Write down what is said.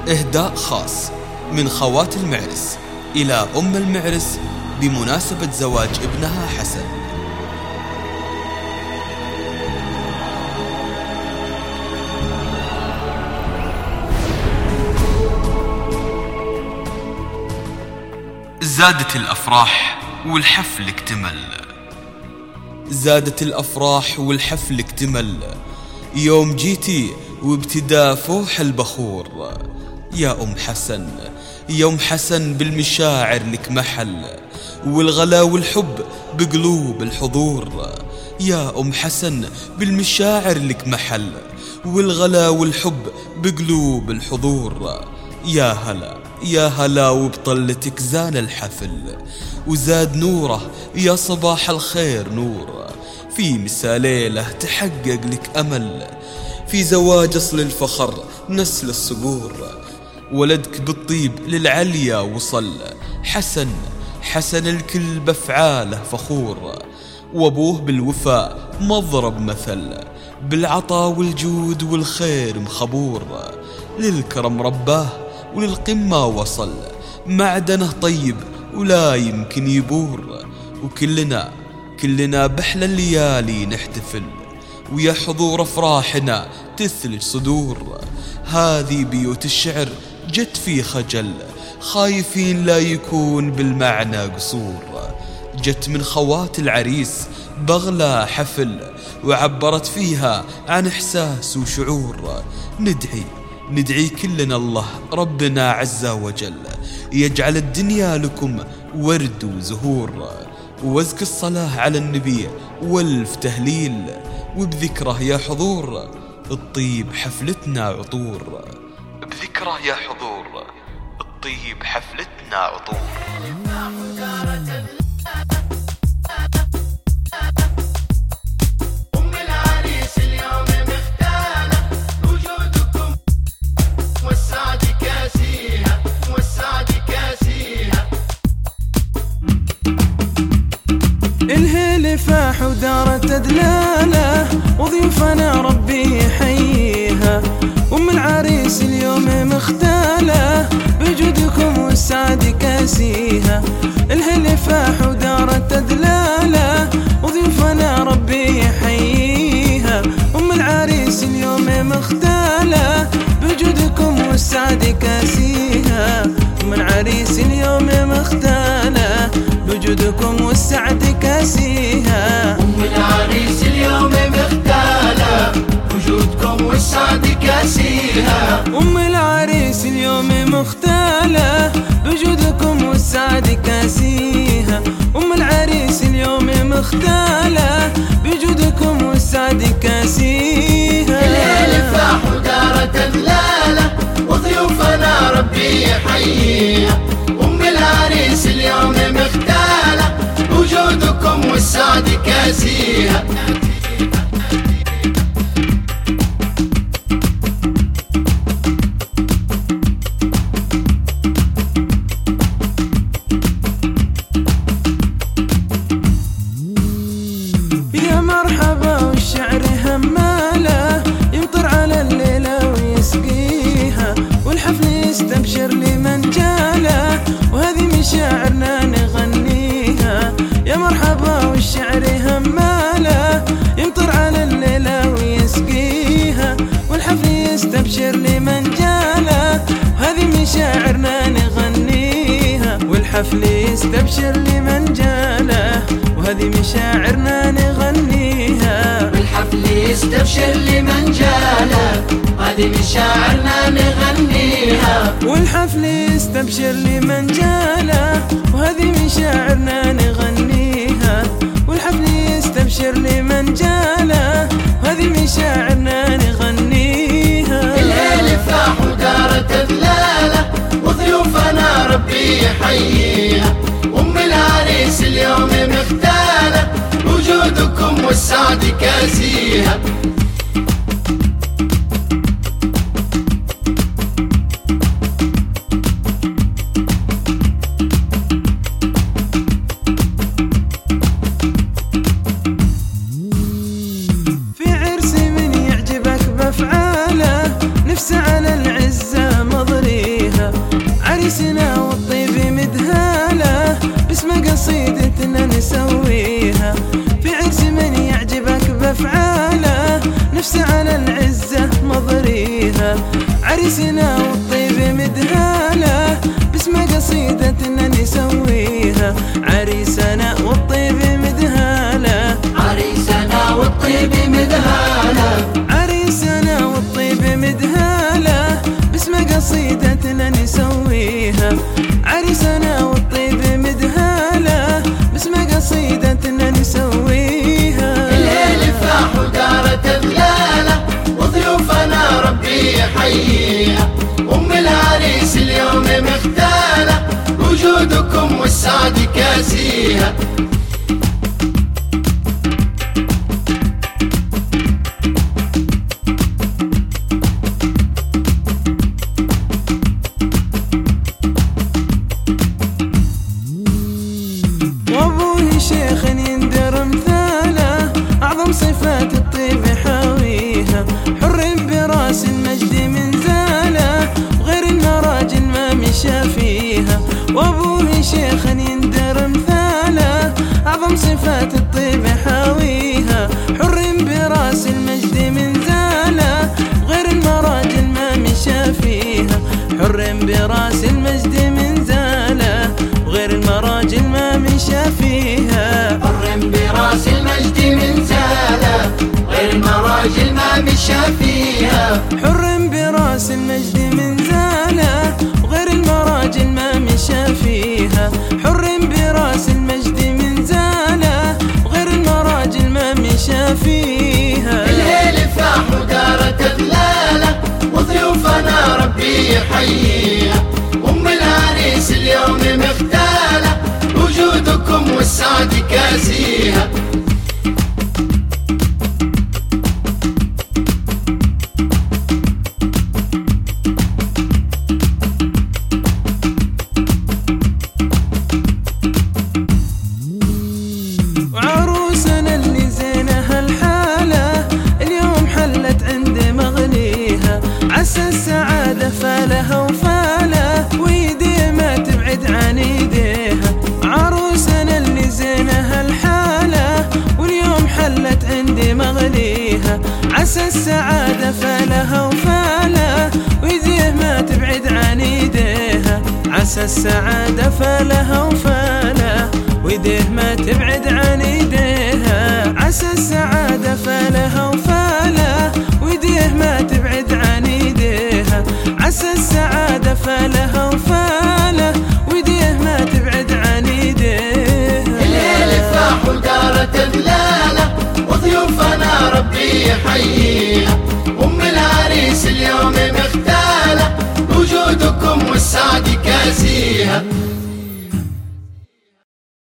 إهداء خاص من خوات المعرس إلى أم المعرس بمناسبة زواج ابنها حسن. زادت الأفراح والحفل اكتمل، زادت الأفراح والحفل اكتمل، يوم جيتي وابتدى فوح البخور. يا أم حسن يا أم حسن بالمشاعر لك محل، والغلا والحب بقلوب الحضور. يا أم حسن بالمشاعر لك محل، والغلا والحب بقلوب الحضور. يا هلا يا هلا وبطلتك زان الحفل، وزاد نوره يا صباح الخير نور. في مسا ليلة تحقق لك أمل، في زواج أصل الفخر نسل الصقور. ولدك بالطيب للعليا وصل، حسن حسن الكل بأفعاله فخور. وابوه بالوفاء مضرب مثل، بالعطا والجود والخير مخبور. للكرم رباه وللقمة وصل، معدنه طيب ولا يمكن يبور. وكلنا بحلى الليالي نحتفل، ويا حضور أفراحنا تثلج صدور. هذه بيوت الشعر جت في خجل، خايفين لا يكون بالمعنى قصور. جت من خوات العريس بغلى حفل، وعبرت فيها عن إحساس وشعور. ندعي كلنا الله ربنا عز وجل يجعل الدنيا لكم ورد وزهور. وازك الصلاة على النبي والف تهليل، وبذكره يا حضور الطيب حفلتنا عطور. بذكره يا حضور الطيب حفلتنا عطور. الهيل فاح ودارت دلالة، وضيوفنا ربي يحييها. أم العريس اليوم مختالة، بجودكم والسعد كاسيها. الهيل فاح ودارت دلالة، وضيوفنا ربي يحييها. أم العريس اليوم مختالة، بجودكم والسعد كاسيها. أم العريس اليوم مختالة، بوجودكم والسعد كاسيها. أم العريس اليوم مختالة، بوجودكم والسعد كاسيها. أم العريس اليوم مختالة، بوجودكم والسعد كاسيها. أم العريس اليوم مختالة، بوجودكم والسعد كاسيها. الليل فاح ودارت دلالة، وضيوفنا ربي يحييها. أم العريس اليوم مختالة، وجودكم والسعد كاسيها. يا مرحبا والشعر همالة، يمطر على الليلة ويسقيها. والحفل يستبشر لمن جاله، وهذه مشاعرنا نغنيها. يا مرحبا والشعر همالة، يمطر على الليلة ويسقيها. والحفل يستبشر لمن جاله، وهذه مشاعرنا نغنيها. والحفل يستبشر لمن جاله، وهذه مشاعرنا نغنيها. والحفل يستبشر لمن جاله، هذه مشاعرنا نغنيها. والحفل يستبشر لمن جاله، وهذه مشاعرنا نغنيها. والحفل يستبشر لمن جاله، وهذه مشاعرنا نغنيها. الليل فاح ودارت دلالة، وضيوفنا ربي يحييها. أم العريس اليوم مختالة، وجودكم والسعد كاسيها. في عرس من يعجبك بأفعاله، نفسه على العزة مضري نسويها. عريسنا والطيب مدهاله باسم قصيدتنا نسويها. عريسنا والطيب مدهاله، عريسنا والطيب مدهاله، عريسنا والطيب مدهاله باسم قصيدتنا نسويها. عريسنا والطيب مدهاله باسم قصيدتنا نسويها. الليل فاح ودارت ظلاله وضيوفنا ربي يحييها. ام العريس اليوم مختاله وجودكم والسعد كاسيها. وابوه شيخ يندر مثاله اعظم صفات الطيب حاويها. حر براس المجد منزاله وغير المراجل ما مشى فيها. وابوه شيخ يندر مثاله اعظم صفات الطيب حاويها. حر براس المجد منزاله وغير المراجل ما مشى فيها. حر براس المجد منزاله وغير المراجل ما مشى فيها. حر براس المجد منزاله غير المراجل ما مشى فيها. حر براس المجد منزاله وغير المراجل ما مشى فيها. حر براس المجد منزاله وغير المراجل ما مشى فيها. الليل فاح ودارت ظلاله وضيوفنا ربي يحييها. ام العريس اليوم مختاله وجودكم والسعد كاسيها. وعروسنا اللي زينها الحالة اليوم حلت عند مغنيها. عسى السعادة فالها وفاله ويديه ما تبعد عن ايديها. عروسنا اللي زينها الحالة واليوم حلت عند مغنيها. عسى السعادة فالها وفاله ويديه ما تبعد عن ايديها. عسى السعادة فالها وفاله ويديه ما تبعد عن ايديها. عسى السعادة فالها وفاله ويديه ما تبعد عن ايديها. عسى السعادة فالها وفاله ويديه ما تبعد عن ايديها. الليل فاح ودارت ظلاله وضيوفنا ربي يحييها. ام العريس اليوم مختاله وجودكم والسعد كاسيها.